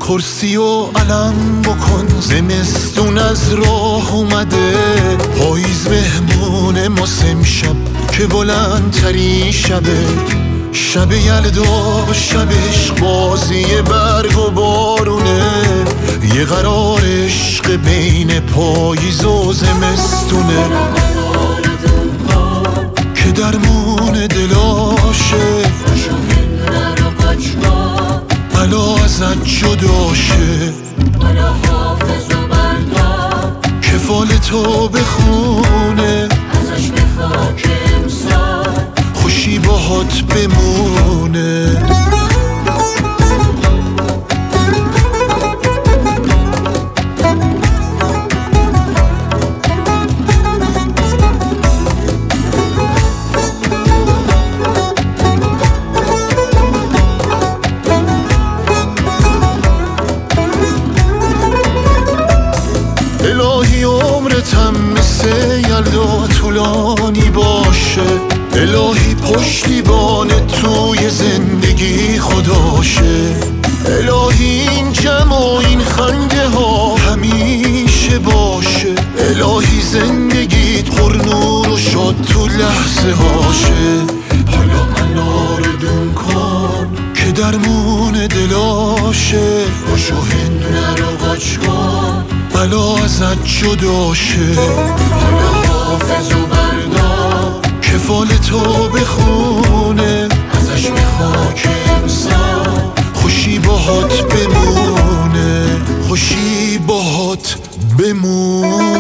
کرسی و علم بکن، زمستون از راه اومده، پاییز مهمون ماست امشب که بلندترین شبه، شب یلدا، شب عشق بازی برگ و بارونه، یه قرار عشق بین پاییز و زمستونه که درمون دلاشه بلا ازت جداشه، کفال تو بخونه، ازش بخوا که امسال خوشی باهات بمونه. الهی عمرتم مثل یلدا طولانی باشه، الهی پشتیبان توی زندگی خداشه، الهی این جمع و این خنده ها همیشه باشه، الهی زندگیت پر نور و شاد تو لحظه هاشه، حالا مناردون کن که درمون دلاشه، باشو هندونه رو قاچ کن بلا ازت جداشه، حالا حافظ و بردار کفال تو بخونه، ازش بخوا که امسال خوشی باهات بمونه، خوشی باهات بمونه.